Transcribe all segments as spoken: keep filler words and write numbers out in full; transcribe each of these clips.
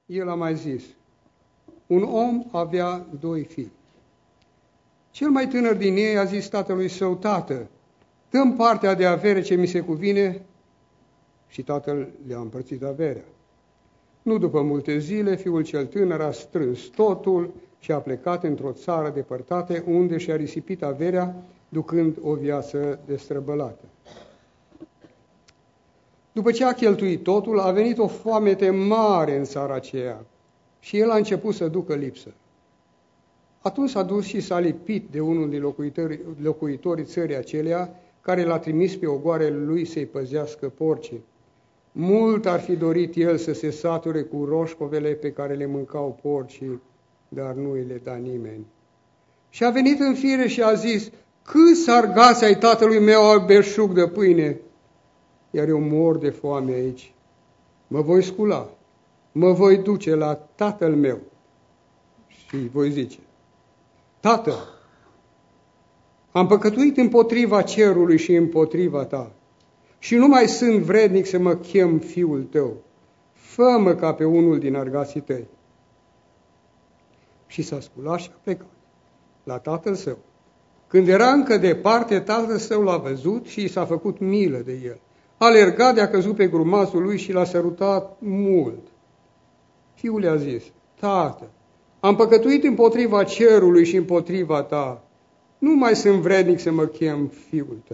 el a mai zis, un om avea doi fii. Cel mai tânăr din ei a zis tatălui său, tată, dă-mi partea de avere ce mi se cuvine, și tatăl le-a împărțit averea. Nu după multe zile, fiul cel tânăr a strâns totul și a plecat într-o țară depărtată, unde și-a risipit averea, ducând o viață destrăbălată. După ce a cheltuit totul, a venit o foamete mare în țara aceea și el a început să ducă lipsă. Atunci s-a dus și s-a lipit de unul din locuitorii, locuitorii țării aceleia, care l-a trimis pe ogoarele lui să-i păzească porcii. Mult ar fi dorit el să se sature cu roșcovele pe care le mâncau porcii, dar nu îi le da nimeni. Și a venit în fire și a zis, câți argați ai tatălui meu au belșug de pâine, iar eu mor de foame aici. Mă voi scula, mă voi duce la tatăl meu și voi zice, tată, am păcătuit împotriva cerului și împotriva ta și nu mai sunt vrednic să mă chem fiul tău. Fă-mă ca pe unul din argații tăi. Și s-a sculat și a plecat la tatăl său. Când era încă departe, tatăl său l-a văzut și i s-a făcut milă de el. A alergat de-a căzut pe grumazul lui și l-a sărutat mult. Fiul i-a zis, tată, am păcătuit împotriva cerului și împotriva ta. Nu mai sunt vrednic să mă chem fiul tău.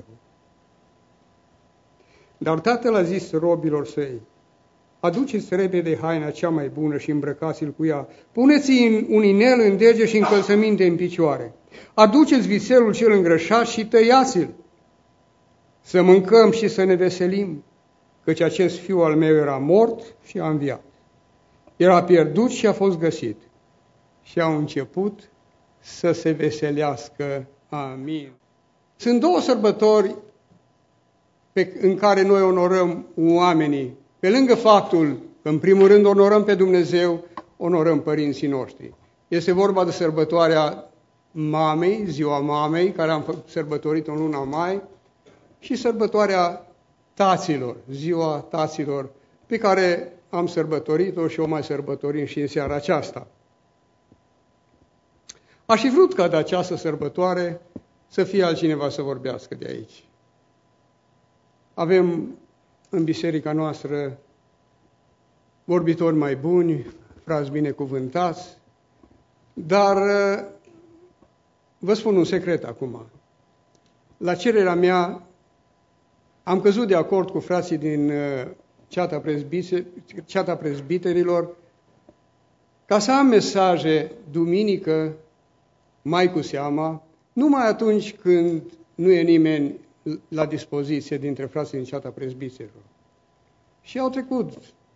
Dar tatăl a zis robilor săi, aduceți repede haina cea mai bună și îmbrăcați-l cu ea, puneți-i un inel în dege și încălțăminte în picioare, aduceți vițelul cel îngrășat și tăiați-l, să mâncăm și să ne veselim, căci acest fiu al meu era mort și a înviat. Era pierdut și a fost găsit. Și au început să se veselească. Amin. Sunt două sărbători pe, în care noi onorăm oamenii. Pe lângă faptul că, în primul rând, onorăm pe Dumnezeu, onorăm părinții noștri. Este vorba de sărbătoarea mamei, ziua mamei, care am sărbătorit-o în luna mai, și sărbătoarea taților, ziua taților, pe care am sărbătorit-o și o mai sărbătorim și în seara aceasta. Aș fi vrut ca de această sărbătoare să fie altcineva să vorbească de aici. Avem în biserica noastră vorbitori mai buni, frați binecuvântați, dar vă spun un secret acum. La cererea mea am căzut de acord cu frații din ceata, ceata prezbiterilor ca să am mesaje duminică, mai cu seama, numai atunci când nu e nimeni la dispoziție dintre frații din ceata prezbiterilor. Și au trecut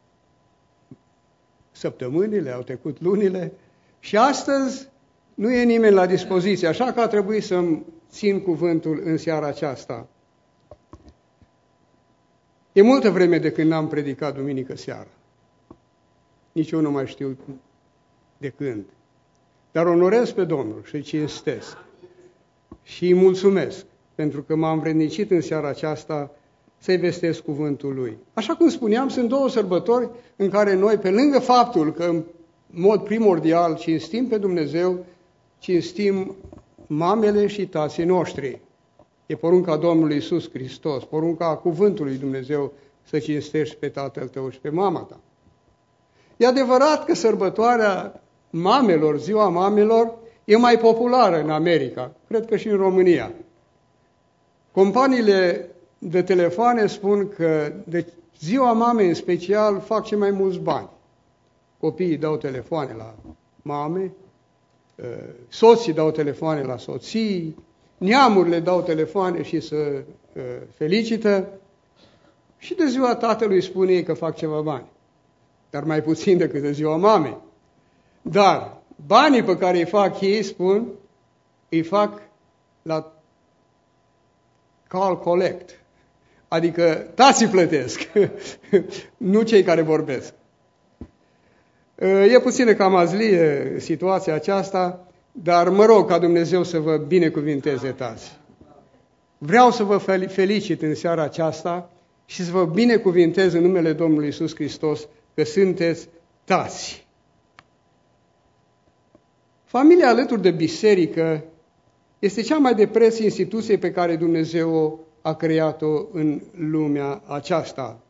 săptămânile, au trecut lunile și astăzi nu e nimeni la dispoziție, așa că a trebuit să-mi țin cuvântul în seara aceasta. E multă vreme de când n-am predicat duminică seara. Nici eu nu mai știu de când. Dar onorez pe Domnul și îi cinstesc și îi mulțumesc pentru că m-am vrednicit în seara aceasta să-i vestesc cuvântul Lui. Așa cum spuneam, sunt două sărbători în care noi, pe lângă faptul că în mod primordial cinstim pe Dumnezeu, cinstim mamele și tații noștri. E porunca Domnului Iisus Hristos, porunca cuvântului Dumnezeu să cinstești pe tatăl tău și pe mama ta. E adevărat că sărbătoarea mamelor, ziua mamelor, e mai populară în America, cred că și în România. Companiile de telefoane spun că de ziua mamei în special fac cei mai mulți bani. Copiii dau telefoane la mame, soții dau telefoane la soții, neamurile dau telefoane și se felicită și de ziua tatălui spune ei că fac ceva bani, dar mai puțin decât de ziua mamei. Dar banii pe care îi fac ei, spun, îi fac la call collect, adică tații plătesc, nu cei care vorbesc. E puțină cam azlie situația aceasta, dar mă rog ca Dumnezeu să vă binecuvinteze, tați. Vreau să vă felicit în seara aceasta și să vă binecuvintez în numele Domnului Iisus Hristos că sunteți tați. Familia alături de biserică este cea mai de preț instituție pe care Dumnezeu a creat-o în lumea aceasta.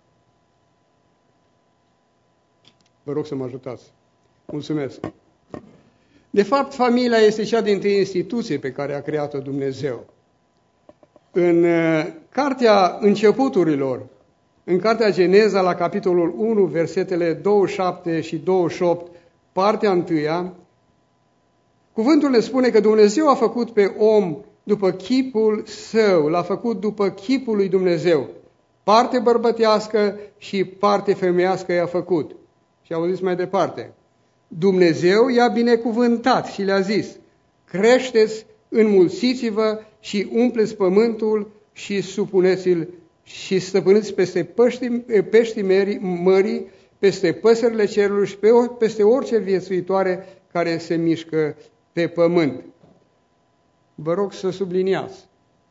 Vă rog să mă ajutați. Mulțumesc. De fapt, familia este cea dintâi instituție pe care a creat-o Dumnezeu. În cartea începuturilor, în cartea Geneza, la capitolul unu, versetele douăzeci și șapte și douăzeci și opt, partea întâia, cuvântul ne spune că Dumnezeu a făcut pe om după chipul său, l-a făcut după chipul lui Dumnezeu. Parte bărbătească și parte femeiască i-a făcut. Și auziți mai departe. Dumnezeu i-a binecuvântat și le-a zis, creșteți, înmulțiți-vă și umpleți pământul și supuneți-l și stăpâniți peste peștii, peștii mării, peste păsările cerului și peste orice viețuitoare care se mișcă pe pământ. Vă rog să subliniați.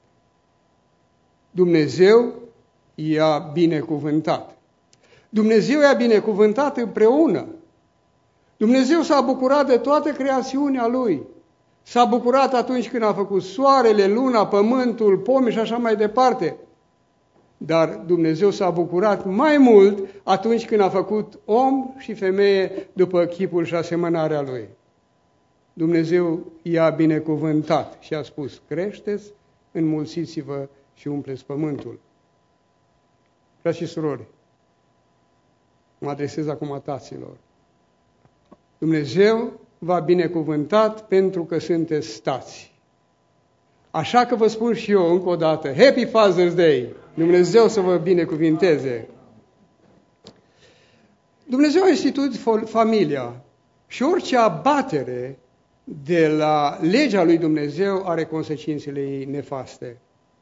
Dumnezeu i-a binecuvântat. Dumnezeu i-a binecuvântat împreună. Dumnezeu s-a bucurat de toată creațiunea Lui. S-a bucurat atunci când a făcut soarele, luna, pământul, pomii și așa mai departe. Dar Dumnezeu s-a bucurat mai mult atunci când a făcut om și femeie după chipul și asemănarea Lui. Dumnezeu i-a binecuvântat și a spus, creșteți, înmulțiți-vă și umpleți pământul. Frați și surori, mă adresez acum taților. Dumnezeu v-a binecuvântat pentru că sunteți tați. Așa că vă spun și eu încă o dată, Happy Father's Day! Dumnezeu să vă binecuvinteze! Dumnezeu a instituit familia și orice abatere de la legea lui Dumnezeu are consecințele ei nefaste.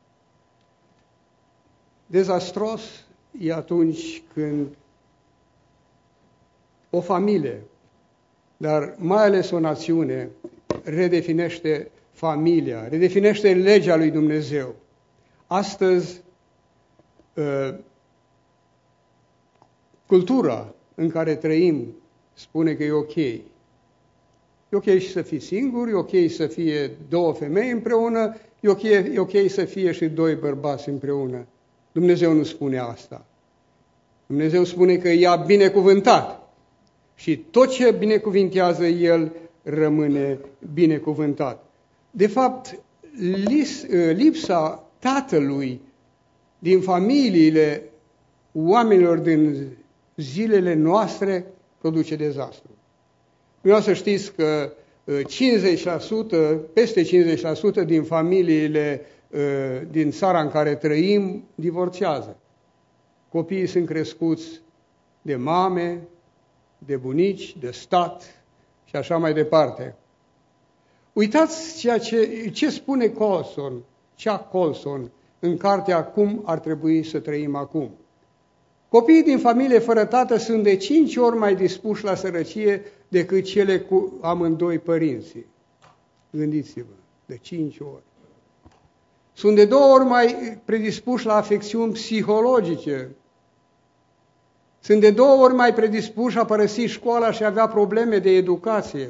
Dezastros e atunci când o familie, dar mai ales o națiune, redefinește familia, redefinește legea lui Dumnezeu. Astăzi, cultura în care trăim spune că e ok. E ok și să fii singur, e ok să fie două femei împreună, e ok, e ok să fie și doi bărbați împreună. Dumnezeu nu spune asta. Dumnezeu spune că i-a binecuvântat și tot ce binecuvintează El rămâne binecuvântat. De fapt, lipsa tatălui din familiile oamenilor din zilele noastre produce dezastru. Vreau să știți că cincizeci la sută, peste cincizeci la sută din familiile din țara în care trăim divorțează. Copiii sunt crescuți de mame, de bunici, de stat și așa mai departe. Uitați ceea ce, ce spune Colson, Chuck Colson, în cartea Cum ar trebui să trăim acum. Copiii din familie fără tată sunt de cinci ori mai dispuși la sărăcie decât cele cu amândoi părinții. Gândiți-vă, de cinci ori. Sunt de două ori mai predispuși la afecțiuni psihologice. Sunt de două ori mai predispuși a părăsi școala și a avea probleme de educație.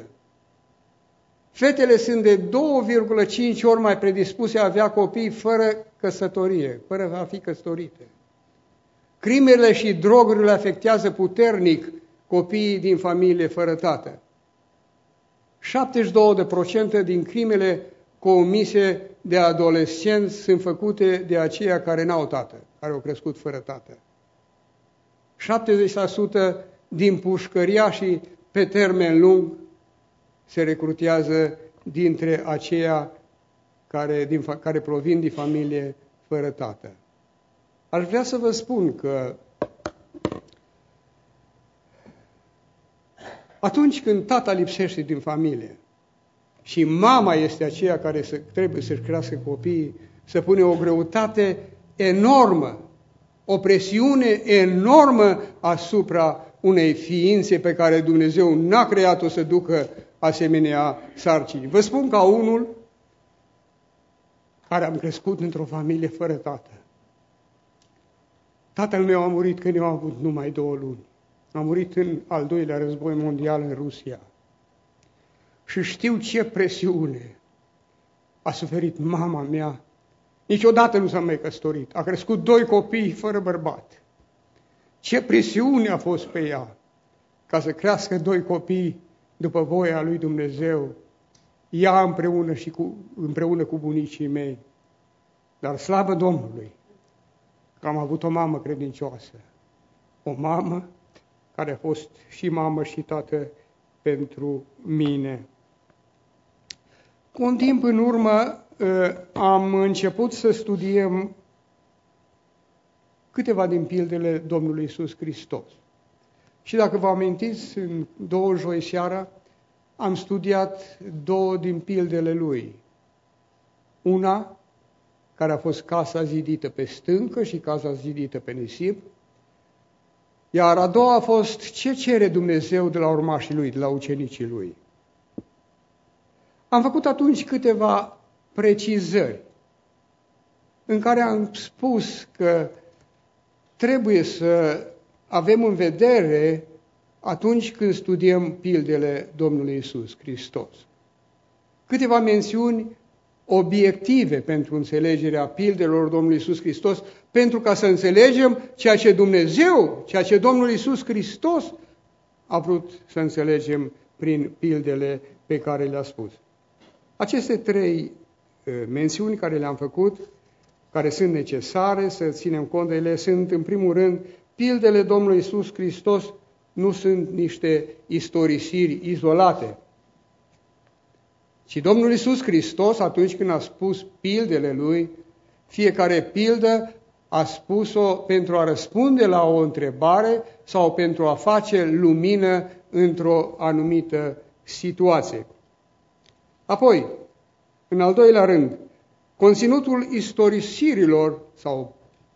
Fetele sunt de doi virgulă cinci ori mai predispuse a avea copii fără căsătorie, fără a fi căsătorite. Crimele și drogurile afectează puternic copiii din familie fără tată. șaptezeci și două la sută din crimele comise de adolescenți sunt făcute de aceia care n-au tată, care au crescut fără tată. șaptezeci la sută din pușcăriașii pe termen lung se recrutează dintre aceia care, din, care provin din familie fără tată. Aș vrea să vă spun că atunci când tata lipsește din familie și mama este aceea care să, trebuie să-și crească copiii, să pune o greutate enormă, o presiune enormă asupra unei ființe pe care Dumnezeu n-a creat-o să ducă asemenea sarcini. Vă spun ca unul care am crescut într-o familie fără tată. Tatăl meu a murit când eu am avut numai două luni. A murit în al doilea război mondial în Rusia. și știu ce presiune a suferit mama mea. Niciodată nu s-a mai căsătorit. A crescut doi copii fără bărbat. Ce presiune a fost pe ea ca să crească doi copii după voia lui Dumnezeu, ea împreună, și cu, împreună cu bunicii mei. Dar slavă Domnului că am avut o mamă credincioasă. O mamă care a fost și mamă și tată pentru mine. Cu un timp în urmă am început să studiem câteva din pildele Domnului Iisus Hristos. Și dacă vă amintiți, în două joi seara am studiat două din pildele Lui. Una, care a fost casa zidită pe stâncă și casa zidită pe nisip, iar a doua a fost ce cere Dumnezeu de la urmașii Lui, de la ucenicii Lui. Am făcut atunci câteva precizări în care am spus că trebuie să avem în vedere atunci când studiem pildele Domnului Iisus Hristos. Câteva mențiuni obiective pentru înțelegerea pildelor Domnului Iisus Hristos, pentru ca să înțelegem ceea ce Dumnezeu, ceea ce Domnul Iisus Hristos a vrut să înțelegem prin pildele pe care le-a spus. Aceste trei mențiuni care le-am făcut, care sunt necesare să ținem cont de ele, sunt, în primul rând, pildele Domnului Iisus Hristos nu sunt niște istorisiri izolate, ci Domnul Iisus Hristos, atunci când a spus pildele Lui, fiecare pildă a spus-o pentru a răspunde la o întrebare sau pentru a face lumină într-o anumită situație. Apoi, în al doilea rând, conținutul istorisirilor sau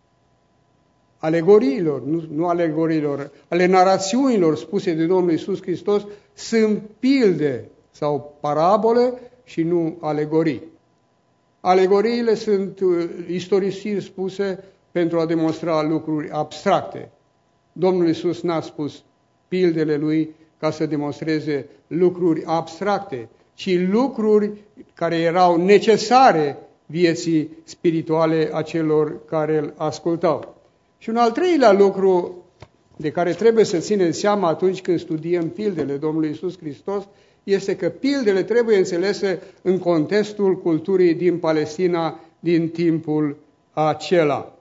alegoriilor, nu, nu alegoriilor, ale narațiunilor spuse de Domnul Iisus Hristos sunt pilde sau parabole și nu alegorii. Alegoriile sunt istorisiri spuse pentru a demonstra lucruri abstracte. Domnul Iisus n-a spus pildele Lui ca să demonstreze lucruri abstracte, ci lucruri care erau necesare vieții spirituale a celor care îl ascultau. Și un al treilea lucru de care trebuie să ținem seama atunci când studiem pildele Domnului Iisus Hristos este că pildele trebuie înțelese în contextul culturii din Palestina din timpul acela.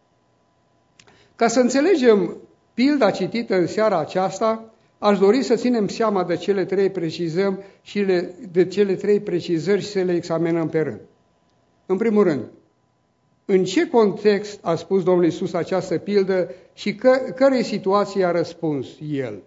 Ca să înțelegem pilda citită în seara aceasta, aș dori să ținem seama de cele trei precizări și le, de cele trei precizări și să le examinăm pe rând. În primul rând, în ce context a spus Domnul Iisus această pildă și că, cărei situație a răspuns El?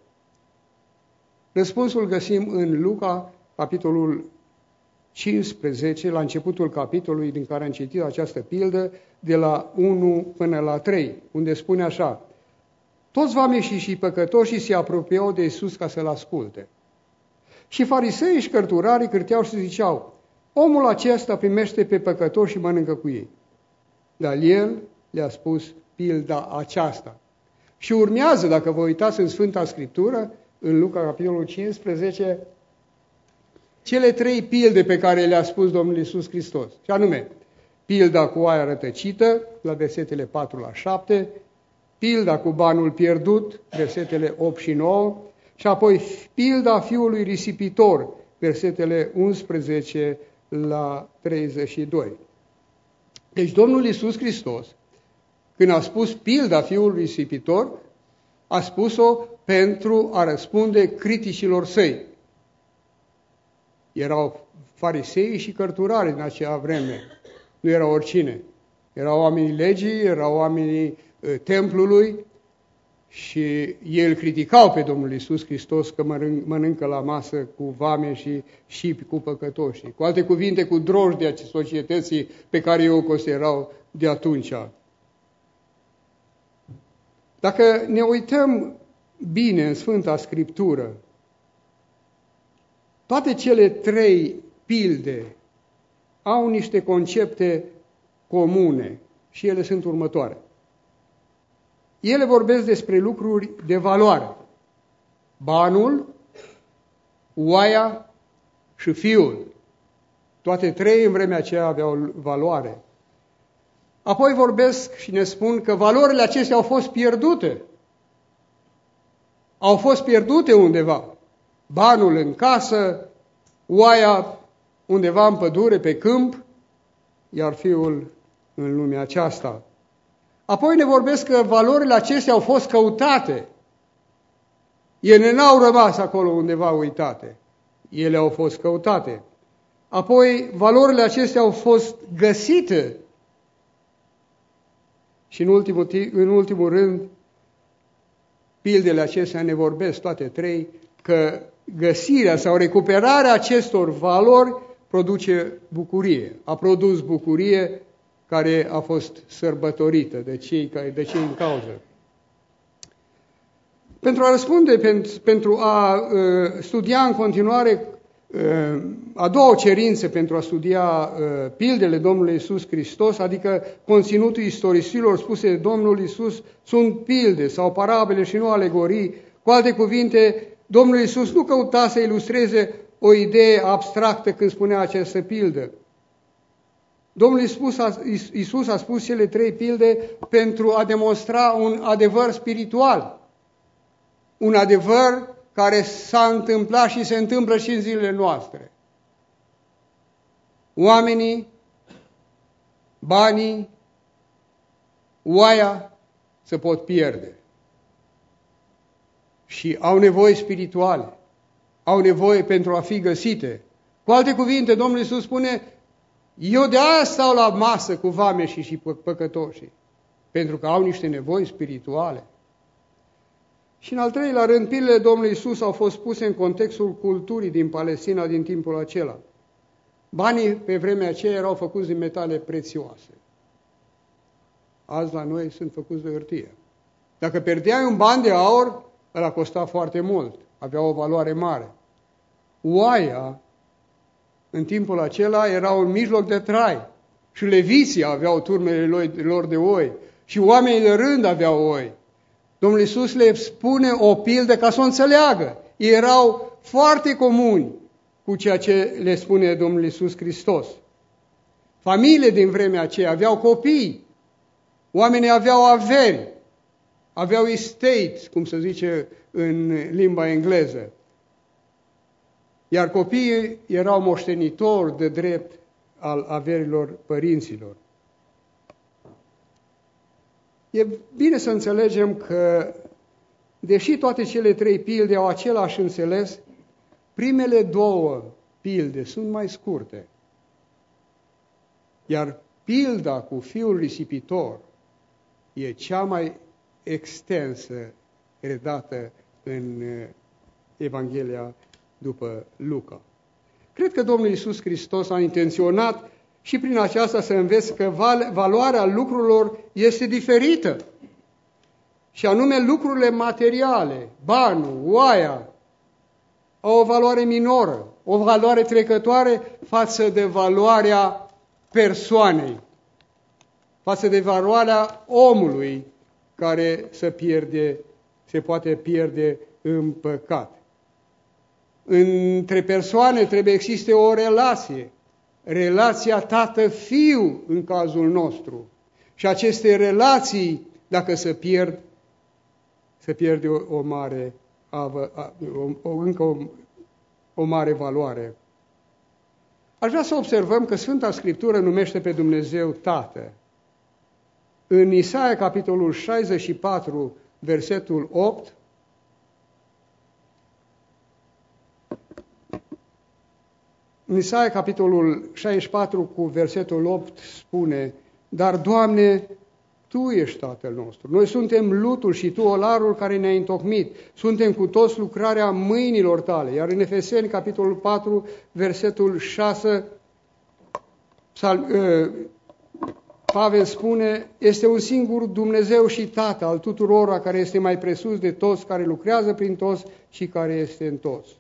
Răspunsul găsim în Luca, capitolul cincisprezece, la începutul capitolului din care am citit această pildă, de la unu până la trei, unde spune așa: toți vameșii și păcătoșii se apropiau de Iisus ca să-L asculte. Și fariseii și cărturarii cârteau și ziceau: omul acesta primește pe păcătoși și mănâncă cu ei. Dar El le-a spus pilda aceasta. Și urmează, dacă vă uitați în Sfânta Scriptură, în Luca, capitolul cincisprezece, cele trei pilde pe care le-a spus Domnul Iisus Hristos. Și anume, pilda cu oaia rătăcită, la versetele patru la șapte, pilda cu banul pierdut, versetele opt și nouă, și apoi pilda fiului risipitor, versetele unsprezece la treizeci și doi. Deci Domnul Iisus Hristos, când a spus pilda fiului risipitor, a spus-o pentru a răspunde criticilor săi. Erau farisei și cărturari în acea vreme. Nu erau oricine. Erau oamenii legii, erau oamenii uh, templului și ei îl criticau pe Domnul Iisus Hristos că mănâncă la masă cu vame și șipi cu păcătoșii. Cu alte cuvinte, cu drojdea societății pe care ei o considerau de atunci. Dacă ne uităm bine în Sfânta Scriptură, toate cele trei pilde au niște concepte comune și ele sunt următoare. Ele vorbesc despre lucruri de valoare. Banul, oaia și Fiul. Toate trei în vremea aceea aveau valoare. Apoi vorbesc și ne spun că valorile acestea au fost pierdute. Au fost pierdute undeva. Banul în casă, oaia undeva în pădure, pe câmp, iar Fiul în lumea aceasta. Apoi ne vorbesc că valorile acestea au fost căutate. Ele n-au rămas acolo undeva uitate. Ele au fost căutate. Apoi valorile acestea au fost găsite. Și în ultimul, în ultimul rând, pildele acestea ne vorbesc toate trei că găsirea sau recuperarea acestor valori produce bucurie. A produs bucurie care a fost sărbătorită de cei, care, de cei în cauză. Pentru a răspunde, pentru, pentru a uh, studia în continuare uh, a doua cerință pentru a studia uh, pildele Domnului Iisus Hristos, adică conținutul istorisirilor spuse de Domnul Iisus, sunt pilde sau parabole și nu alegorii. Cu alte cuvinte, Domnul Iisus nu căuta să ilustreze o idee abstractă când spunea această pildă. Domnul Iisus a, Iisus a spus cele trei pilde pentru a demonstra un adevăr spiritual. Un adevăr care s-a întâmplat și se întâmplă și în zilele noastre. Oamenii, banii, oaia se pot pierde. Și au nevoie spirituale. Au nevoie pentru a fi găsite. Cu alte cuvinte, Domnul Iisus spune, eu de aia stau la masă cu vameșii și păcătoșii, pentru că au niște nevoi spirituale. Și în al treilea rând, pilele Domnului Iisus au fost puse în contextul culturii din Palestina din timpul acela. Banii pe vremea aceea erau făcuți din metale prețioase. Azi la noi sunt făcuți de hârtie. Dacă pierdeai un ban de aur, ăla costa foarte mult, avea o valoare mare. Oaia, în timpul acela, era un mijloc de trai. Și leviții aveau turmele lor de oi. Și oamenii de rând aveau oi. Domnul Iisus le spune o pildă ca să o înțeleagă. Ei erau foarte comuni cu ceea ce le spune Domnul Iisus Hristos. Familiile din vremea aceea aveau copii. Oamenii aveau averi. Aveau estate, cum se zice în limba engleză. Iar copiii erau moștenitori de drept al averilor părinților. E bine să înțelegem că, deși toate cele trei pilde au același înțeles, primele două pilde sunt mai scurte. Iar pilda cu fiul risipitor e cea mai extensă redată în Evanghelia după Luca. Cred că Domnul Iisus Hristos a intenționat și prin aceasta să înveți că valoarea lucrurilor este diferită. Și anume lucrurile materiale, banul, oaia, au o valoare minoră, o valoare trecătoare față de valoarea persoanei, față de valoarea omului care se pierde, se poate pierde în păcat. Între persoane trebuie existe o relație, relația tată-fiu în cazul nostru. Și aceste relații, dacă se pierd, se pierde o, o mare, avă, o, o, încă o, o mare valoare. Aș vrea să observăm că Sfânta Scriptură numește pe Dumnezeu Tată. În Isaia, capitolul șaizeci și patru, versetul opt, în Isaia, capitolul șaizeci și patru, cu versetul opt, spune, dar, Doamne, Tu ești Tatăl nostru. Noi suntem lutul și Tu olarul care ne-a întocmit. Suntem cu toți lucrarea mâinilor Tale. Iar în Efeseni, capitolul patru, versetul șase, Pavel spune, este un singur Dumnezeu și Tată al tuturora, care este mai presus de toți, care lucrează prin toți și care este în toți.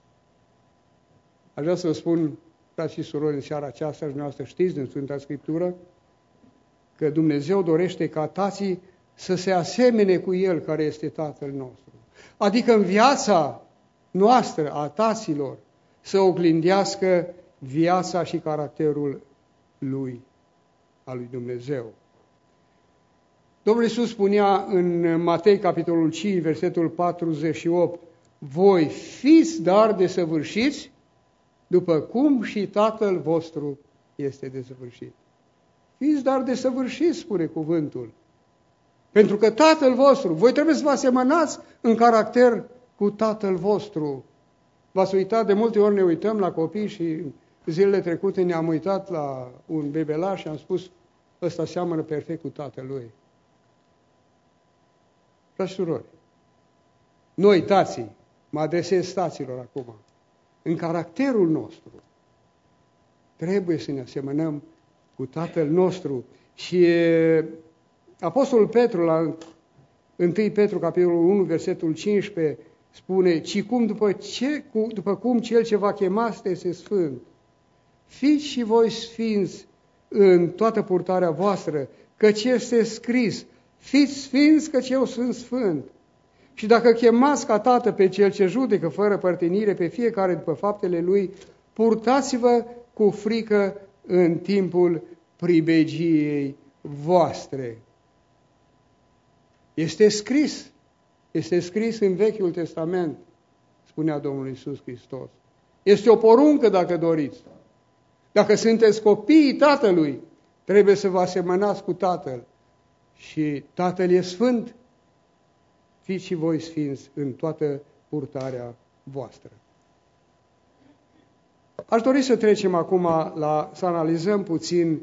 Aș vrea să vă spun, frați și surori, în seara aceasta, și dumneavoastră știți din Sfânta Scriptură, că Dumnezeu dorește ca tații să se asemene cu El, care este Tatăl nostru. Adică în viața noastră, a taților, să oglindească viața și caracterul lui, al lui Dumnezeu. Domnul Iisus spunea în Matei, capitolul cinci, versetul patruzeci și opt, voi fiți dar desăvârșiți, după cum și Tatăl vostru este desăvârșit. Fiți dar desăvârșiți, spune cuvântul. Pentru că Tatăl vostru, voi trebuie să vă asemănați în caracter cu Tatăl vostru. V-ați uitat, de multe ori ne uităm la copii și zilele trecute ne-am uitat la un bebelaș și am spus, ăsta seamănă perfect cu tatăl lui. Frați și surori, noi, tații, mă adresez taților acum, în caracterul nostru, trebuie să ne asemănăm cu Tatăl nostru. Și Apostolul Petru, la întâi Petru, capitolul unu, versetul cincisprezece, spune, ci cum după, ce, cu, după cum cel ce va chema este sfânt, fiți și voi sfinți în toată purtarea voastră, căci este scris, fiți sfinți căci eu sunt sfânt. Și dacă chemați ca tată pe cel ce judecă fără părtinire pe fiecare după faptele lui, purtați-vă cu frică în timpul pribegiei voastre. Este scris, este scris în Vechiul Testament, spunea Domnul Iisus Hristos. Este o poruncă dacă doriți. Dacă sunteți copiii Tatălui, trebuie să vă asemănați cu Tatăl. Și Tatăl e sfânt, fiți și voi sfinți în toată purtarea voastră. Aș dori să trecem acum la, să analizăm puțin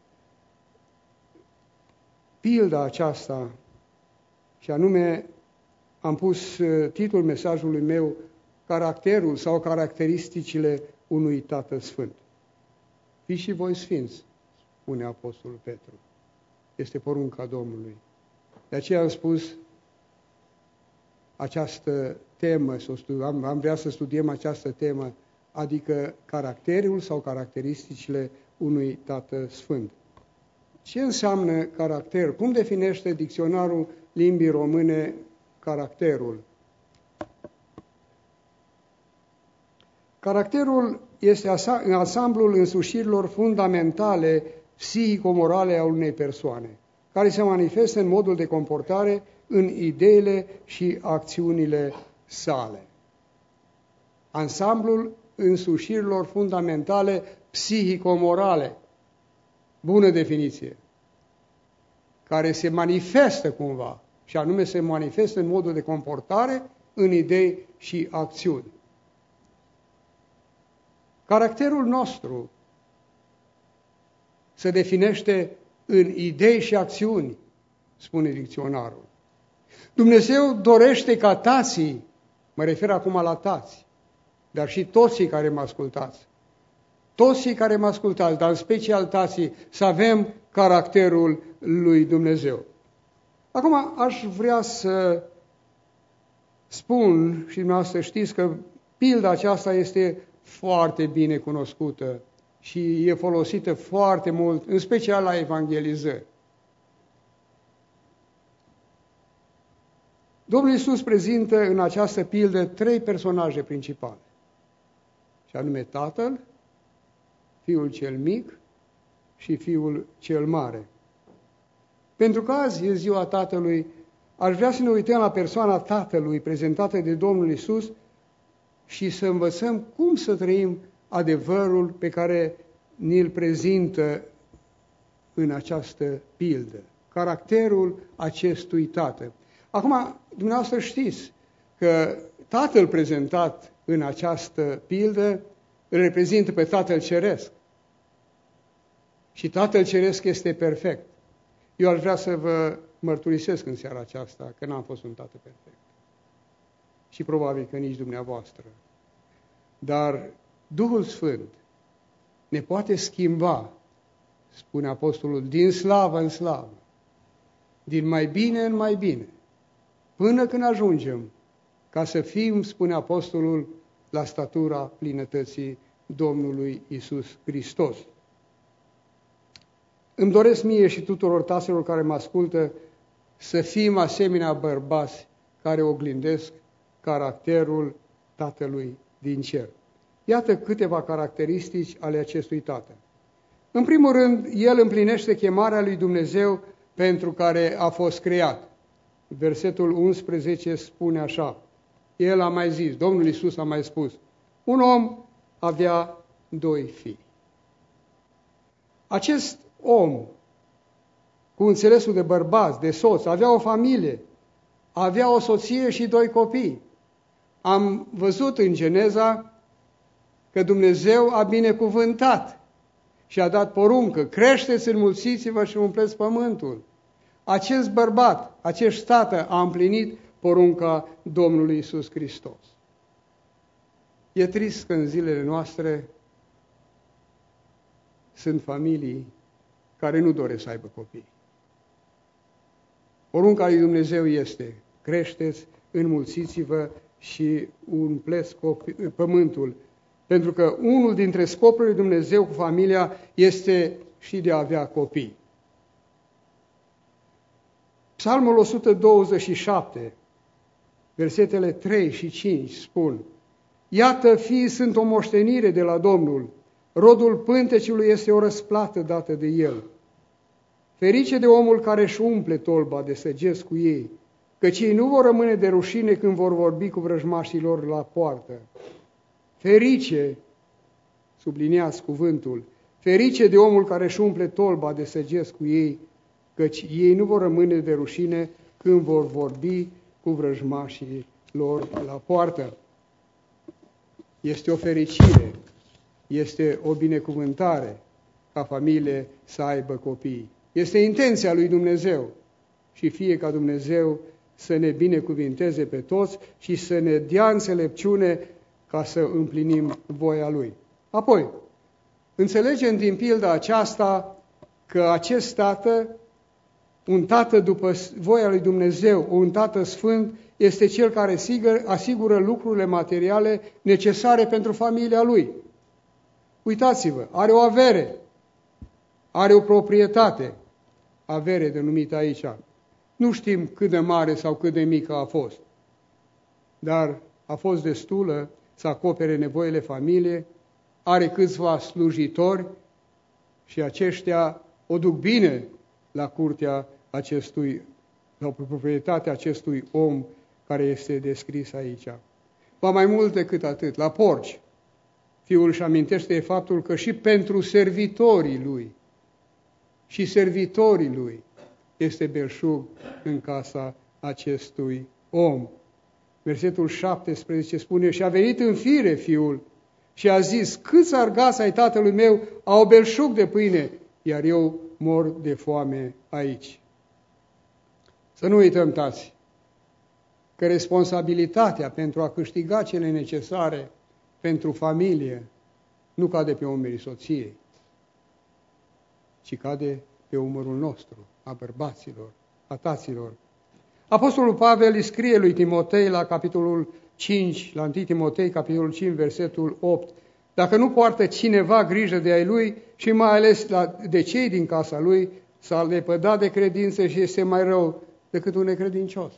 pilda aceasta, și anume am pus titlul mesajului meu, caracterul sau caracteristicile unui Tată Sfânt. Fiți și voi sfinți, spune Apostolul Petru. Este porunca Domnului. De aceea am spus această temă, am, am vrea să studiem această temă, adică caracterul sau caracteristicile unui Tată Sfânt. Ce înseamnă caracter? Cum definește dicționarul limbii române caracterul? Caracterul este ansamblul însușirilor fundamentale psihico-morale a unei persoane, care se manifestă în modul de comportare, în ideile și acțiunile sale. Ansamblul însușirilor fundamentale psihico-morale, bună definiție, care se manifestă cumva, și anume se manifestă în modul de comportare, în idei și acțiuni. Caracterul nostru se definește în idei și acțiuni, spune dicționarul. Dumnezeu dorește ca tații, mă refer acum la tați, dar și toți cei care mă ascultați, toți cei care mă ascultați, dar în special tații, să avem caracterul lui Dumnezeu. Acum aș vrea să spun, și dumneavoastră știți că pilda aceasta este foarte bine cunoscută și e folosită foarte mult, în special la evangelizări. Domnul Iisus prezintă în această pildă trei personaje principale, și anume Tatăl, Fiul cel mic și Fiul cel mare. Pentru că azi e ziua Tatălui, aș vrea să ne uităm la persoana Tatălui prezentată de Domnul Iisus și să învățăm cum să trăim adevărul pe care ni-l prezintă în această pildă, caracterul acestui Tată. Acum, dumneavoastră știți că Tatăl prezentat în această pildă îl reprezintă pe Tatăl Ceresc. Și Tatăl Ceresc este perfect. Eu aș vrea să vă mărturisesc în seara aceasta că n-am fost un tată perfect. Și probabil că nici dumneavoastră. Dar Duhul Sfânt ne poate schimba, spune Apostolul, din slavă în slavă, din mai bine în mai bine, până când ajungem ca să fim, spune Apostolul, la statura plinătății Domnului Iisus Hristos. Îmi doresc mie și tuturor taților care mă ascultă să fim asemenea bărbați care oglindesc caracterul Tatălui din cer. Iată câteva caracteristici ale acestui tată. În primul rând, el împlinește chemarea lui Dumnezeu pentru care a fost creat. Versetul unsprezece spune așa. El a mai zis, Domnul Iisus a mai spus, un om avea doi fii. Acest om, cu înțelesul de bărbați, de soț, avea o familie, avea o soție și doi copii. Am văzut în Geneza că Dumnezeu a binecuvântat și a dat poruncă, creșteți, înmulțiți-vă și umpleți pământul. Acest bărbat, acest tată a împlinit porunca Domnului Iisus Hristos. E trist că în zilele noastre sunt familii care nu doresc să aibă copii. Porunca lui Dumnezeu este, creșteți, înmulțiți-vă și umpleți pământul. Pentru că unul dintre scopurile lui Dumnezeu cu familia este și de a avea copii. Psalmul o sută douăzeci și șapte, versetele trei și cinci spun, iată, fiii sunt o moștenire de la Domnul, rodul pântecului este o răsplată dată de El. Ferice de omul care își umple tolba de săgeți cu ei, căci ei nu vor rămâne de rușine când vor vorbi cu vrăjmașii lor la poartă. Ferice, subliniați cuvântul, ferice de omul care își umple tolba de săgeți cu ei, căci ei nu vor rămâne de rușine când vor vorbi cu vrăjmașii lor la poartă. Este o fericire, este o binecuvântare ca familie să aibă copii. Este intenția lui Dumnezeu și fie ca Dumnezeu să ne binecuvinteze pe toți și să ne dea înțelepciune ca să împlinim voia Lui. Apoi, înțelegem din pilda aceasta că acest tată, un tată după voia lui Dumnezeu, un tată sfânt, este cel care asigură lucrurile materiale necesare pentru familia lui. Uitați-vă, are o avere, are o proprietate, avere denumită aici. Nu știm cât de mare sau cât de mică a fost, dar a fost destulă să acopere nevoile familiei, are câțiva slujitori și aceștia o duc bine la curtea acestui, la proprietatea acestui om care este descris aici. Va mai mult decât atât, la porci, fiul își amintește de faptul că și pentru servitorii lui, și servitorii lui, este belșug în casa acestui om. Versetul șaptesprezece spune, și a venit în fire fiul și a zis, câți argați ai tatălui meu au belșug de pâine, iar eu mor de foame aici. Să nu uităm, tați, că responsabilitatea pentru a câștiga cele necesare pentru familie nu cade pe umerii soției, ci cade pe umărul nostru, a bărbaților, a taților. Apostolul Pavel îi scrie lui Timotei la capitolul cinci, la întâi Timotei, capitolul cinci, versetul opt, dacă nu poartă cineva grijă de ai lui și mai ales la, de cei din casa lui, s-a lepădat de credință și este mai rău decât un necredincios.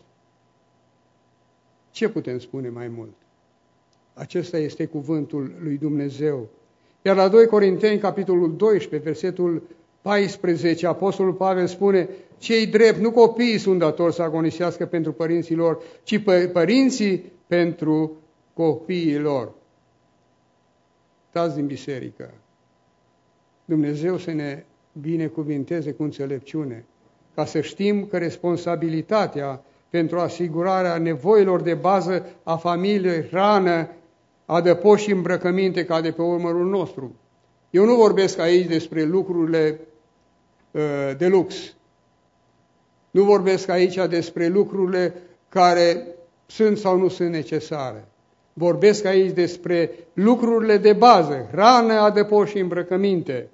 Ce putem spune mai mult? Acesta este cuvântul lui Dumnezeu. Iar la doi Corinteni, capitolul doisprezece, versetul paisprezece, Apostolul Pavel spune, cei drept, nu copiii sunt datori să agonisească pentru părinții lor, ci pă- părinții pentru copiii lor. Stați din biserică. Dumnezeu să ne binecuvinteze cu înțelepciune, ca să știm că responsabilitatea pentru asigurarea nevoilor de bază a familiei, hrană, adăpost și îmbrăcăminte cade pe umărul nostru. Eu nu vorbesc aici despre lucrurile uh, de lux. Nu vorbesc aici despre lucrurile care sunt sau nu sunt necesare. Vorbesc aici despre lucrurile de bază, hrană, adăpost și îmbrăcăminte.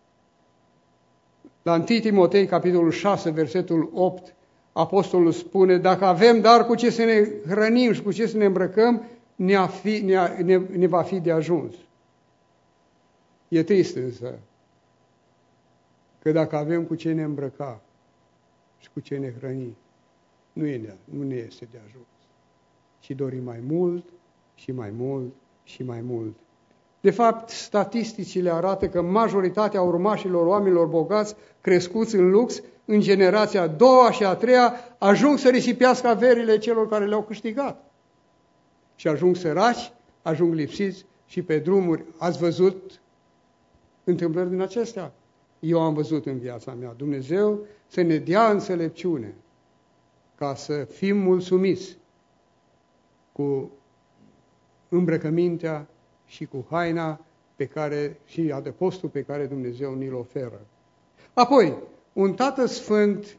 La întâi Timotei, capitolul șase, versetul opt, Apostolul spune, dacă avem dar cu ce să ne hrănim și cu ce să ne îmbrăcăm, ne, fi, ne, ne, ne va fi de ajuns. E trist însă că dacă avem cu ce ne îmbrăca și cu ce ne hrăni, nu, e, nu ne este de ajuns, ci dorim mai mult și mai mult și mai mult. De fapt, statisticile arată că majoritatea urmașilor oamenilor bogați, crescuți în lux, în generația a doua și a treia, ajung să risipească averile celor care le-au câștigat. Și ajung săraci, ajung lipsiți și pe drumuri. Ați văzut întâmplări din acestea? Eu am văzut în viața mea. Dumnezeu să ne dea înțelepciune ca să fim mulțumiți cu îmbrăcămintea și cu haina pe care, și adăpostul pe care Dumnezeu ni-l oferă. Apoi, un tată sfânt,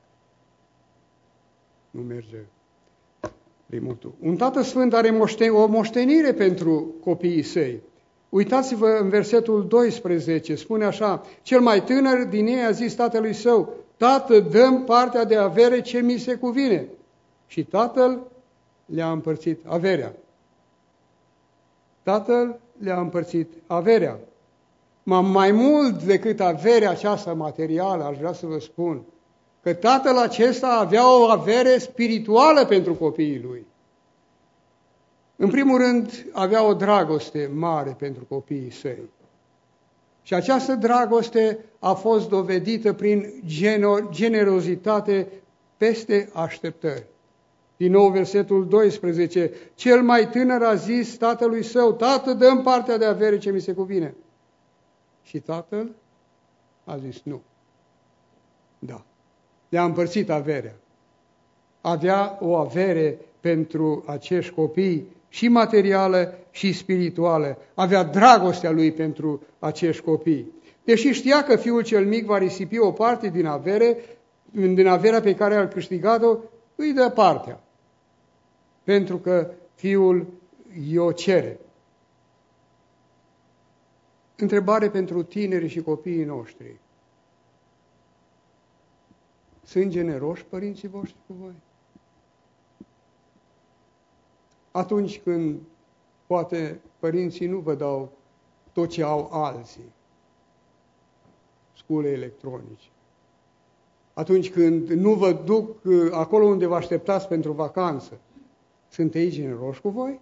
nu merge remotul, un tată sfânt are moște, o moștenire pentru copiii săi. Uitați-vă în versetul doisprezece, spune așa: cel mai tânăr din ei a zis tatălui său: Tată, dă-mi partea de avere ce mi se cuvine. Și tatăl le-a împărțit averea. Tatăl le-a împărțit averea. Mai mult decât averea aceasta materială, aș vrea să vă spun că tatăl acesta avea o avere spirituală pentru copiii lui. În primul rând, avea o dragoste mare pentru copiii săi. Și această dragoste a fost dovedită prin generozitate peste așteptări. Din nou versetul doisprezece, cel mai tânăr a zis tatălui său: Tată, dă-mi partea de avere ce mi se cuvine. Și tatăl a zis nu. Da. Le-a împărțit averea. Avea o avere pentru acești copii, și materială și spirituală. Avea dragostea lui pentru acești copii. Deși știa că fiul cel mic va risipi o parte din avere, din averea pe care a câștigat-o, îi dă partea. Pentru că fiul i-o cere. Întrebare pentru tinerii și copiii noștri. Sunt generoși părinții voștri cu voi? Atunci când poate părinții nu vă dau tot ce au alții, scule electronice, atunci când nu vă duc acolo unde vă așteptați pentru vacanță, sunt ei generoși cu voi?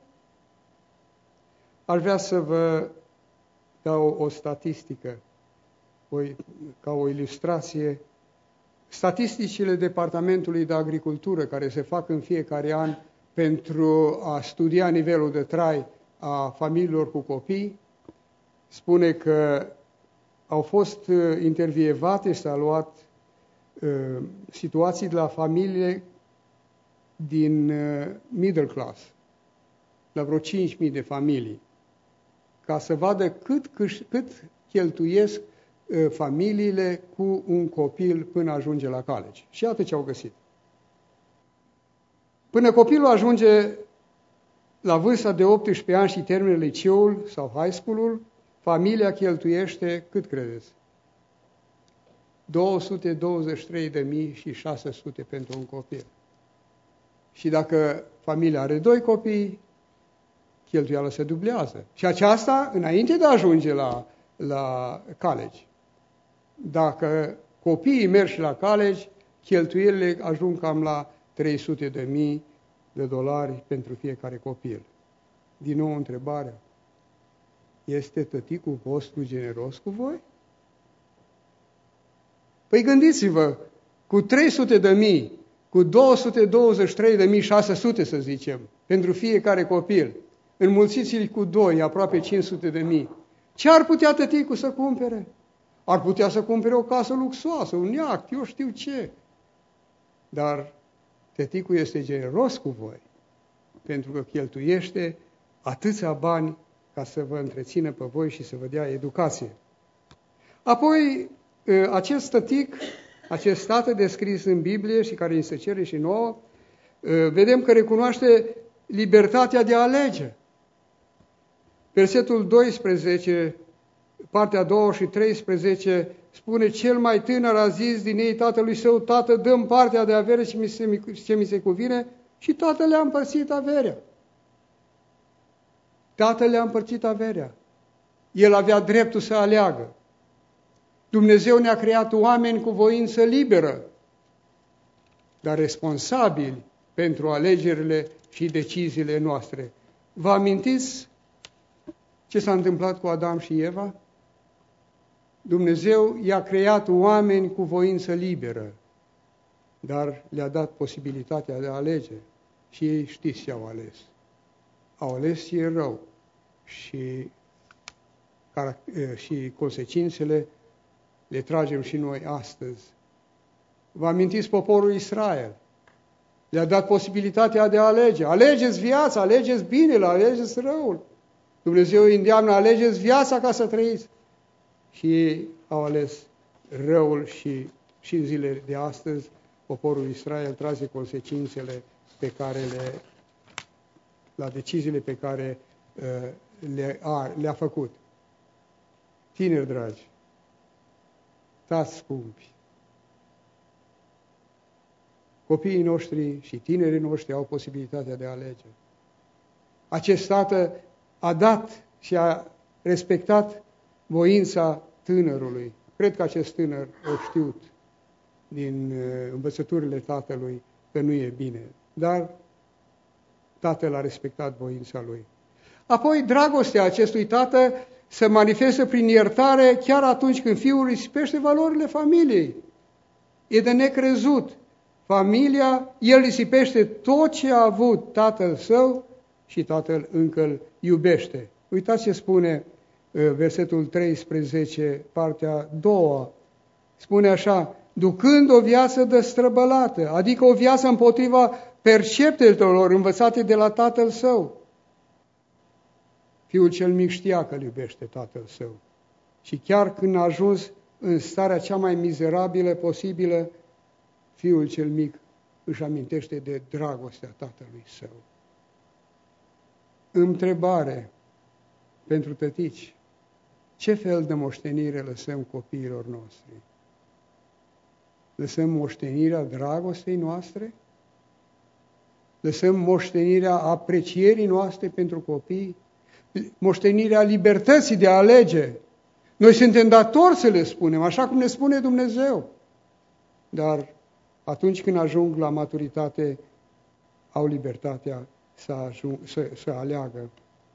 Aș vrea să vă dau o statistică, o, ca o ilustrație. Statisticile Departamentului de Agricultură, care se fac în fiecare an pentru a studia nivelul de trai a familiilor cu copii, spune că au fost intervievate, s-a luat uh, situații de la familie din uh, middle class, la vreo cinci mii de familii, ca să vadă cât, cât cheltuiesc uh, familiile cu un copil până ajunge la college. Și iată ce au găsit. Până copilul ajunge la vârsta de optsprezece ani și termină liceul sau high school-ul, familia cheltuiește, cât credeți? două sute douăzeci și trei de mii șase sute pentru un copil. Și dacă familia are doi copii, cheltuiala se dublează. Și aceasta înainte de a ajunge la, la college. Dacă copiii merg și la college, cheltuielile ajung cam la trei sute de mii de dolari pentru fiecare copil. Din nou întrebarea. Este tăticul vostru generos cu voi? Păi gândiți-vă, cu trei sute de mii, cu două sute douăzeci și trei de mii șase sute să zicem, pentru fiecare copil, înmulțiți-l cu doi, aproape cinci sute de mii. Ce ar putea tăticul să cumpere? Ar putea să cumpere o casă luxoasă, un iaht, eu știu ce. Dar tăticul este generos cu voi, pentru că cheltuiește atâția bani ca să vă întrețină pe voi și să vă dea educație. Apoi, acest tătic, acest tată descris în Biblie și care îi se cere și nouă, vedem că recunoaște libertatea de a alege. Versetul doisprezece, partea a doua și treisprezece, spune: cel mai tânăr a zis din ei tatălui său: Tată, dă-mi partea de avere ce mi se, ce mi se cuvine, și tatăl le-a împărțit averea. Tatăl le-a împărțit averea. El avea dreptul să aleagă. Dumnezeu ne-a creat oameni cu voință liberă, dar responsabili pentru alegerile și deciziile noastre. Vă amintiți Ce s-a întâmplat cu Adam și Eva? Dumnezeu i-a creat oameni cu voință liberă, dar le-a dat posibilitatea de a alege. Și ei știți ce au ales. Au ales ce e rău și, și consecințele le tragem și noi astăzi. Vă amintiți poporul Israel? Le-a dat posibilitatea de a alege. Alegeți viața, alegeți binele, alegeți răul. Dumnezeu îi îndeamnă, alegeți viața ca să trăiți. Și ei au ales răul și, și în zilele de astăzi poporul Israel trage consecințele pe care le, la deciziile pe care uh, le-a, le-a făcut. Tineri dragi, tați scumpi, copiii noștri și tinerii noștri au posibilitatea de a alege. Acest tată a dat și a respectat voința tânărului. Cred că acest tânăr a știut din învățăturile tatălui că nu e bine, dar tatăl a respectat voința lui. Apoi, dragostea acestui tată se manifestă prin iertare chiar atunci când fiul risipește valorile familiei. E de necrezut. Familia, el risipește tot ce a avut tatăl său și tatăl încă îl iubește. Uitați ce spune versetul treisprezece, partea a doua. Spune așa: ducând o viață destrăbălată, adică o viață împotriva perceptelor învățate de la tatăl său. Fiul cel mic știa că îl iubește tatăl său. Și chiar când a ajuns în starea cea mai mizerabilă posibilă, fiul cel mic își amintește de dragostea tatălui său. Întrebare pentru tătici: ce fel de moștenire lăsăm copiilor noștri? Lăsăm moștenirea dragostei noastre? Lăsăm moștenirea aprecierii noastre pentru copii? Moștenirea libertății de a alege? Noi suntem datori să le spunem, așa cum ne spune Dumnezeu. Dar atunci când ajung la maturitate, au libertatea să, ajung, să, să aleagă.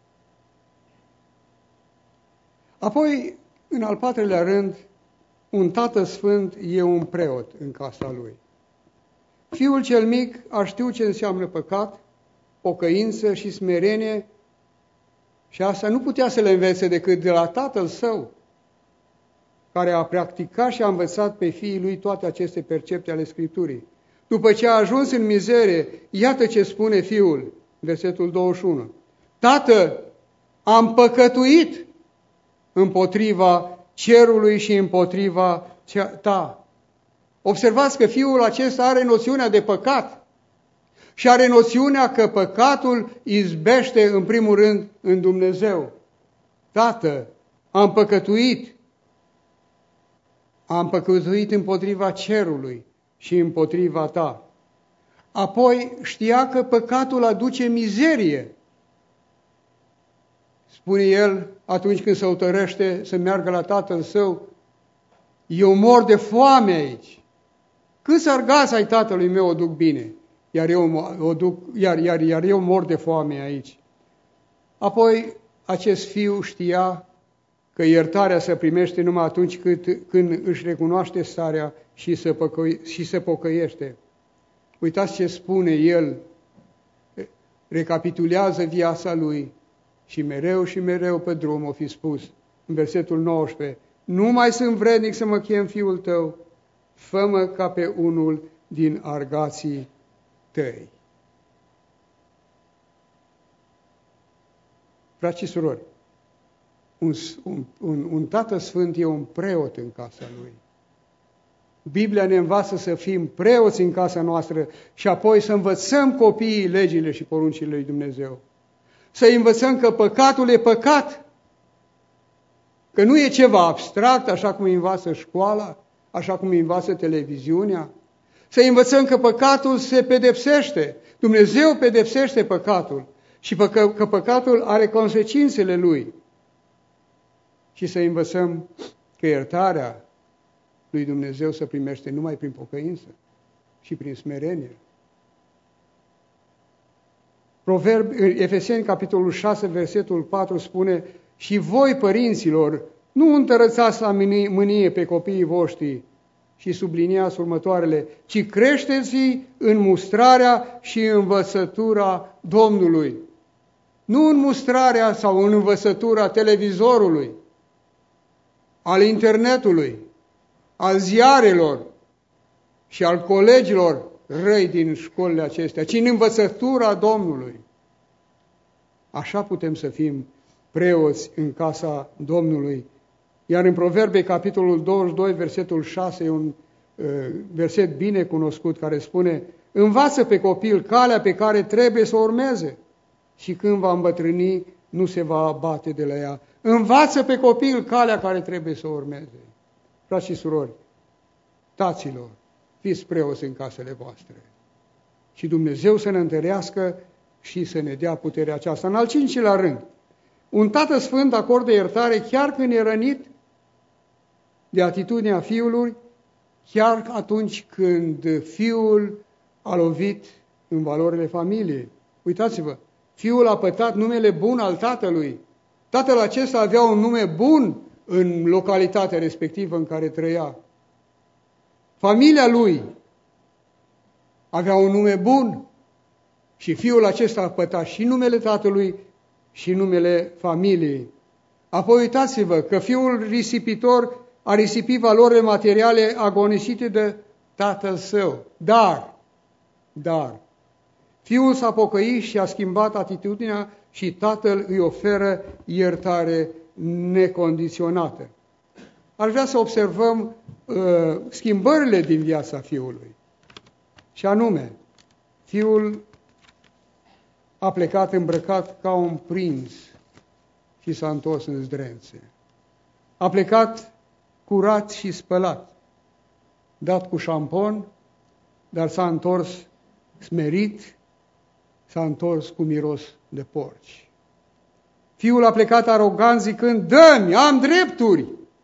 Apoi, în al patrulea rând, un tată sfânt e un preot în casa lui. Fiul cel mic a știut ce înseamnă păcat, pocăință și smerenie și asta nu putea să le învețe decât de la tatăl său, care a practicat și a învățat pe fiii lui toate aceste percepte ale Scripturii. După ce a ajuns în mizerie, iată ce spune fiul, versetul douăzeci și unu. Tată, am păcătuit împotriva cerului și împotriva ta. Observați că fiul acesta are noțiunea de păcat și are noțiunea că păcatul izbește în primul rând în Dumnezeu. Tată, am păcătuit. Am păcătuit împotriva cerului și împotriva ta. Apoi știa că păcatul aduce mizerie. Spune el atunci când se hotărăște să meargă la tatăl său: eu mor de foame aici. Câți argați ai tatălui meu o duc bine, iar eu, o duc, iar, iar, iar eu mor de foame aici. Apoi acest fiu știa că iertarea se primește numai atunci când, când își recunoaște starea și se, păcăi, și se pocăiește. Uitați ce spune el, recapitulează viața lui și mereu și mereu pe drum o fi spus, în versetul nouăsprezece, nu mai sunt vrednic să mă chem fiul tău, fă-mă ca pe unul din argații tăi. Frați și surori, un, un, un, un tată sfânt e un preot în casa lui. Biblia ne învață să fim preoți în casa noastră și apoi să învățăm copiii legile și poruncile lui Dumnezeu. Să învățăm că păcatul e păcat, că nu e ceva abstract, așa cum învață școala, așa cum învață televiziunea. Să învățăm că păcatul se pedepsește. Dumnezeu pedepsește păcatul și că, că păcatul are consecințele lui. Și să învățăm că iertarea lui Dumnezeu se primește numai prin pocăință și prin smerenie. Proverb, Efeseni, capitolul șase, versetul patru spune: Și voi, părinților, nu întărățați la mânie pe copiii voștri, și subliniați următoarele, ci creșteți-i în mustrarea și învățătura Domnului. Nu în mustrarea sau în învățătura televizorului, al internetului, al ziarelor și al colegilor răi din școlile acestea, ci în învățătura Domnului. Așa putem să fim preoți în casa Domnului. Iar în Proverbe, capitolul douăzeci și doi, versetul șase, e un uh, verset bine cunoscut care spune: învață pe copil calea pe care trebuie să o urmeze și când va îmbătrâni, nu se va abate de la ea. Învață pe copil calea care trebuie să o urmeze. Frați și surori, taților, fiți preoți în casele voastre. Și Dumnezeu să ne întărească și să ne dea puterea aceasta. În al cincilea rând, un tată sfânt acordă iertare chiar când e rănit de atitudinea fiului, chiar atunci când fiul a lovit în valorile familiei. Uitați-vă, fiul a pătat numele bun al tatălui. Tatăl acesta avea un nume bun în localitatea respectivă în care trăia. Familia lui avea un nume bun și fiul acesta a pătat și numele tatălui și numele familiei. Apoi uitați-vă că fiul risipitor a risipit valorile materiale agonisite de tatăl său. Dar, dar, fiul s-a pocăit și a schimbat atitudinea și tatăl îi oferă iertare necondiționată. Aș vrea să observăm uh, schimbările din viața fiului. Și anume, fiul a plecat îmbrăcat ca un prinț și s-a întors în zdrențe. A plecat curat și spălat, dat cu șampon, dar s-a întors smerit, s-a întors cu miros de porci. Fiul a plecat arogant zicând: dă-mi, am drepturi!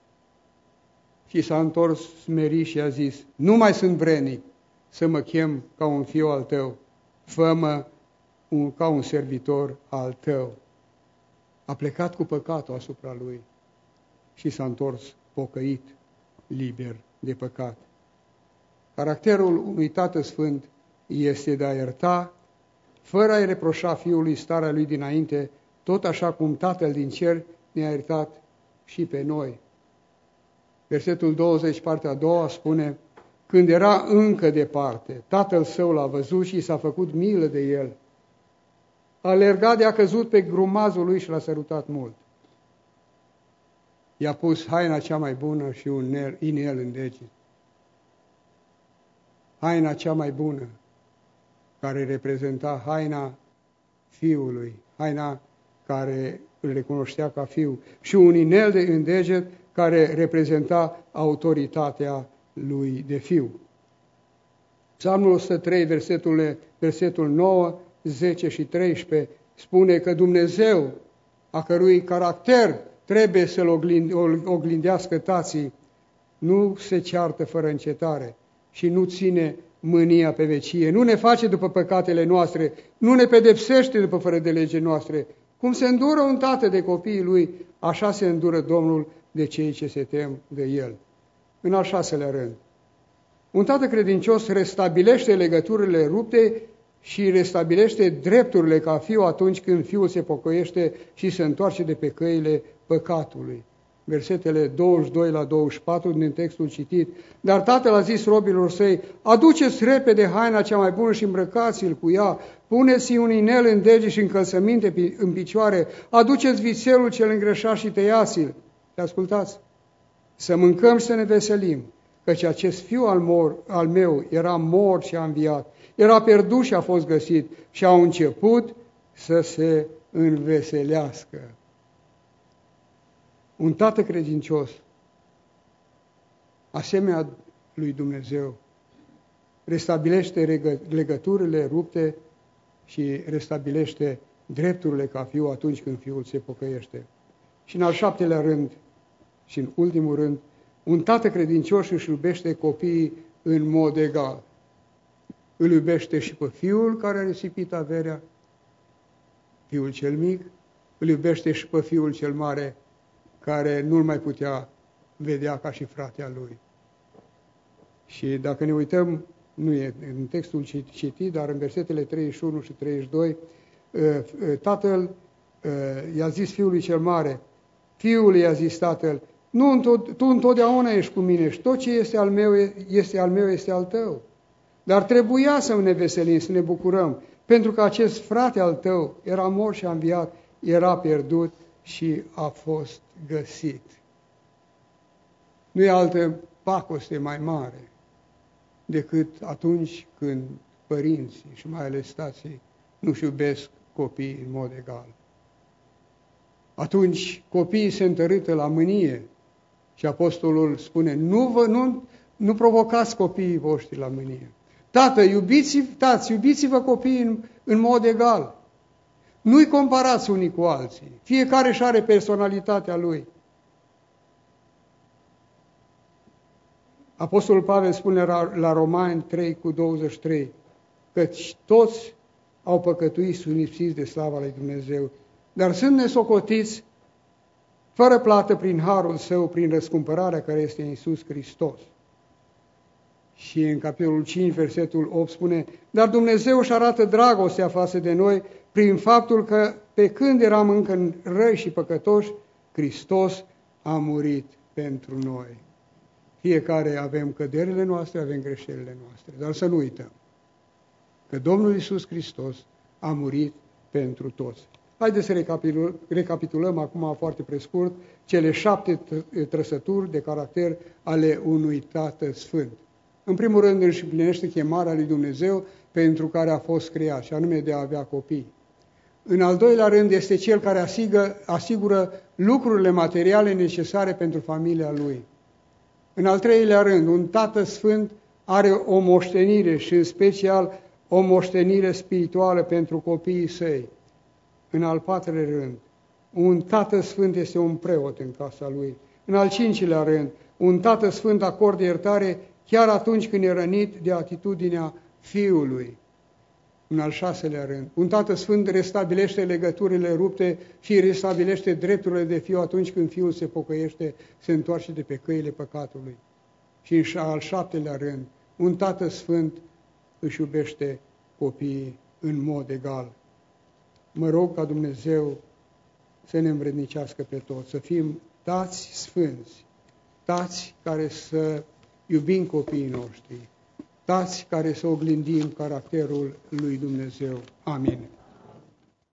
Și s-a întors smerit și a zis: nu mai sunt vrednic să mă chem ca un fiu al tău, fă-mă un, ca un servitor al tău. A plecat cu păcatul asupra lui și s-a întors pocăit, liber de păcat. Caracterul unui tată sfânt este de a ierta, fără a-i reproșa fiului starea lui dinainte, tot așa cum Tatăl din cer ne-a iertat și pe noi. Versetul douăzeci, partea a doua, spune: când era încă departe, tatăl său l-a văzut și s-a făcut milă de el. A alergat de a căzut pe grumazul lui și l-a sărutat mult. I-a pus haina cea mai bună și un inel în deget. Haina cea mai bună, care reprezenta haina fiului, haina care îl recunoștea ca fiu, și un inel de în deget care reprezenta autoritatea lui de fiu. Psalmul o sută trei, versetul, versetul nouă, zece și treisprezece, spune că Dumnezeu, a cărui caracter trebuie să-l oglindească tații, nu se ceartă fără încetare și nu ține mânia pe vecie, nu ne face după păcatele noastre, nu ne pedepsește după fără de lege noastre. Cum se îndură un tată de copiii lui, așa se îndură Domnul de cei ce se tem de el. În al șaselea rând, un tată credincios restabilește legăturile rupte și restabilește drepturile ca fiu atunci când fiul se pocăiește și se întoarce de pe căile păcatului. Versetele douăzeci și doi la douăzeci și patru din textul citit. Dar tatăl a zis robilor săi: aduceți repede haina cea mai bună și îmbrăcați-l cu ea, puneți-i un inel în dege și încălțăminte în picioare, aduceți vițelul cel îngrășat și tăiați-l. Și ascultați, să mâncăm și să ne veselim, căci acest fiu al, mor, al meu era mort și a înviat, era pierdut și a fost găsit, și au început să se înveselească. Un tată credincios, asemenea lui Dumnezeu, restabilește legăturile rupte și restabilește drepturile ca fiu atunci când fiul se pocăiește. Și în al șaptelea rând, și în ultimul rând, un tată credincios își iubește copiii în mod egal. Îl iubește și pe fiul care a risipit averea, fiul cel mic, îl iubește și pe Fiul cel mare, care nu-l mai putea vedea ca și fratea lui. Și dacă ne uităm, nu e în textul citit, dar în versetele treizeci și unu și treizeci și doi, tatăl i-a zis Fiului cel mare, Fiul i-a zis tatăl, nu, tu întotdeauna ești cu mine și tot ce este al meu este al meu, este al tău. Dar trebuia să ne veselim, să ne bucurăm, pentru că acest frate al tău era mort și a înviat, era pierdut și a fost găsit. Nu e altă pacoste mai mare decât atunci când părinții și mai ales tații nu-și iubesc copiii în mod egal. Atunci copiii se întărâtă la mânie și apostolul spune, nu, vă, nu, nu provocați copiii voștri la mânie. Tată, iubiți, tați, iubiți-vă copiii în, în mod egal. Nu-i comparați unii cu alții. Fiecare își are personalitatea lui. Apostolul Pavel spune la Romani trei cu douăzeci și trei, căci toți au păcătuit, sunt lipsiți de slava lui Dumnezeu, dar sunt nesocotiți fără plată prin harul său, prin răscumpărarea care este în Iisus Hristos. Și în capitolul cinci, versetul opt spune, dar Dumnezeu își arată dragostea față de noi prin faptul că pe când eram încă răi și păcătoși, Hristos a murit pentru noi. Fiecare avem căderile noastre, avem greșelile noastre, dar să nu uităm că Domnul Iisus Hristos a murit pentru toți. Haideți să recapitulăm acum foarte pe scurt cele șapte trăsături de caracter ale unui Tată Sfânt. În primul rând își împlinește chemarea lui Dumnezeu pentru care a fost creat, și anume de a avea copii. În al doilea rând este cel care asigură, asigură lucrurile materiale necesare pentru familia lui. În al treilea rând, un Tată Sfânt are o moștenire și în special o moștenire spirituală pentru copiii săi. În al patrulea rând, un Tată Sfânt este un preot în casa lui. În al cincilea rând, un Tată Sfânt acordă iertare chiar atunci când e rănit de atitudinea Fiului. În al șaselea rând, un Tată Sfânt restabilește legăturile rupte și restabilește drepturile de fiu atunci când Fiul se pocăiește, se întoarce de pe căile păcatului. Și în al șaptelea rând, un Tată Sfânt își iubește copiii în mod egal. Mă rog ca Dumnezeu să ne învrednicească pe toți, să fim tați sfânți, tați care să iubim copiii noștri, tați care să oglindim caracterul lui Dumnezeu. Amin.